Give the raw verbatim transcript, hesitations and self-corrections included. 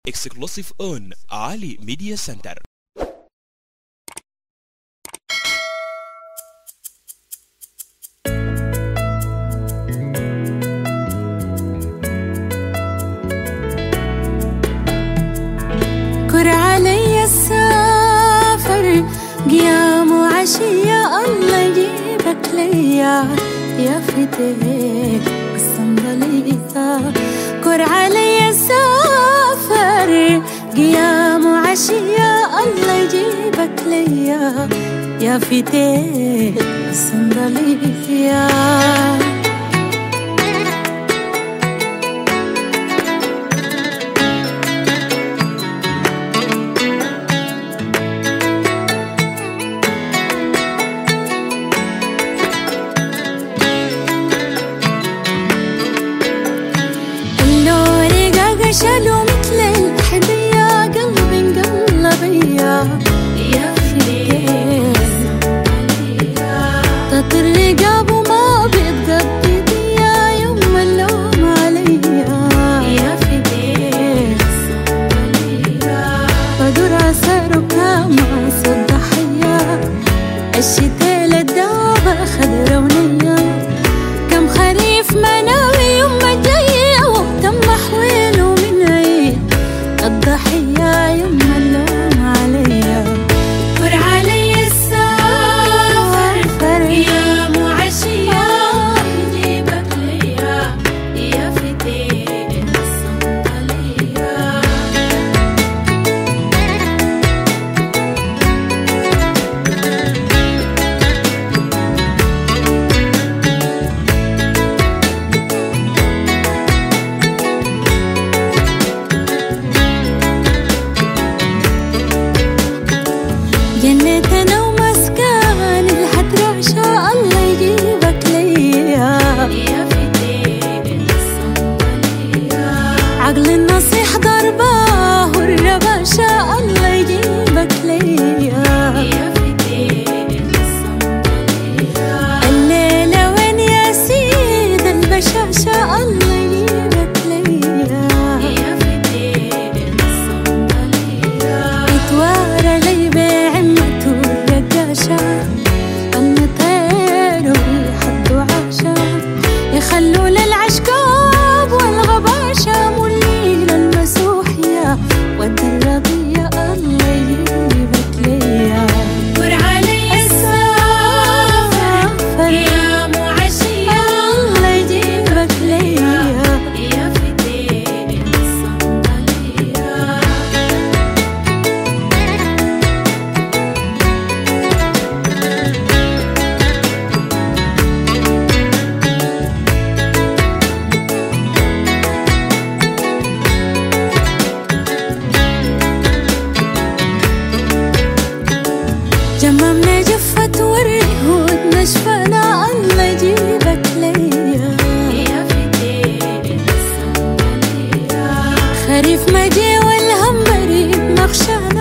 Exclusive on Ali Media Center. كر علي السافر قيام وعشية الله يجيبك ليا يا فتيك الصندلية. كر علي السافر قيام وعشية الله يجيبك ليا يا فتيك الصندلية. شالوا مثل الحدية قلبي انقلب يا فتيك تطر رقاب وما بيتقبض يا يوم اللوم عليا يا فتيك بدور عسر وكما صد ضحية الشتاء للدابة خضرا ونية كم خريف مناوي يوم جاية وقت محويل الضحية يما اللوم عليا. كر علي السافر قيام وعشية يجيبك ليا يا فتيك الصندلية. جنتنا ومسكن الحترة شاء الله يجيبك ليا يا فتيك الصندلية. عقل النصيح ضرباه والربا شاء الله يجيبك ليا يا فتيك الصندلية. الليلة وين يا سيد البشا شاء الله يجيبك ليا يا فتيك الصندلية. يتوارى لي النطير ويحضوا عشا يخلوا للعشقاب والغباشة والليلة المسوحية والدربية الله يجيبك ليا. كر علي السافر قيام وعشية الله يجيبك ليا يا فتيك الصندلية. جممنا جفت والرهود نشفنا الله يجيبك ليا يا فتيك الصندلية. خريف مجي والهم بريد مخشانا